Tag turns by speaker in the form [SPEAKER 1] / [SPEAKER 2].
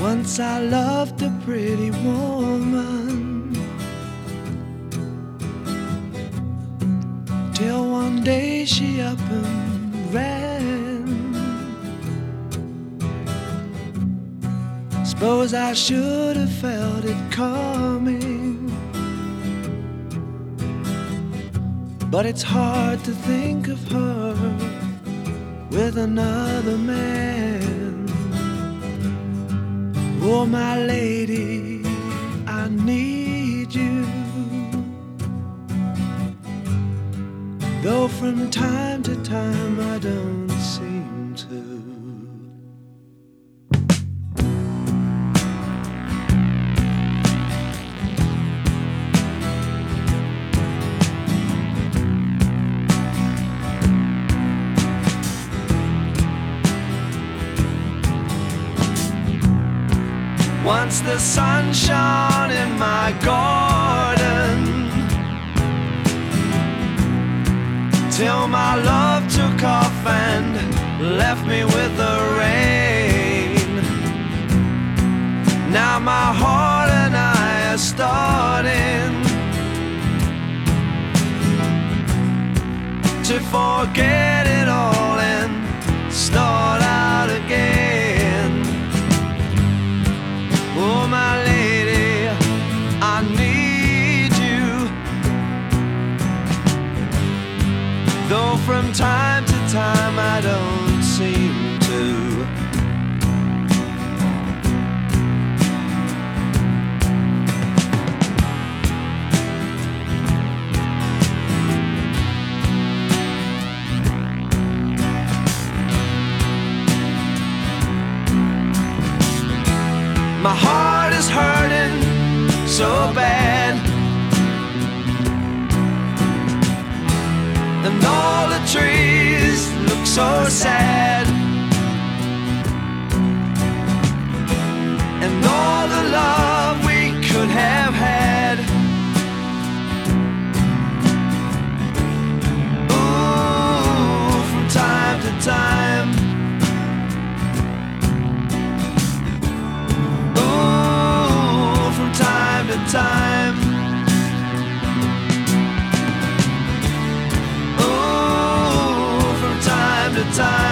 [SPEAKER 1] Once I loved a pretty woman, till one day she up and ran. Suppose I should have felt it coming, but it's hard to think of her with another man. Oh, my lady, I need you, though from time to time I don't seem to. Once the sun shone in my garden, till my love took off and left me with the rain. Now my heart and I are starting to forget it all and start out again. Oh, my lady, I need you, though from time to time I don't seem to. My heart is hurting so bad, and all the trees look so sad, and all the love we could have had. Ooh, from time to time, time. Ooh, from time to time.